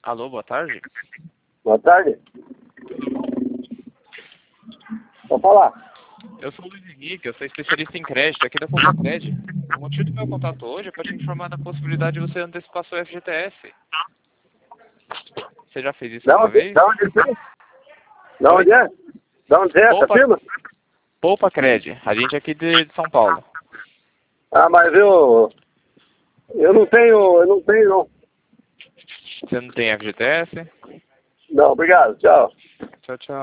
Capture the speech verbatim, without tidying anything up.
Alô, boa tarde. Boa tarde. Pode falar. Eu sou o Luiz Henrique, eu sou especialista em crédito aqui da Compacred. O motivo do meu contato hoje é para te informar da possibilidade de você antecipar seu F G T S. Você já fez isso Da alguma onde, vez? da onde é? Da Oi? onde é? Da onde é essa Poupa, firma? Poupa Cred, a gente é aqui de, de São Paulo. Ah, mas eu... Eu não tenho... Eu não tenho, não. Você não tem F G T S? Não, obrigado. Tchau. Tchau, tchau.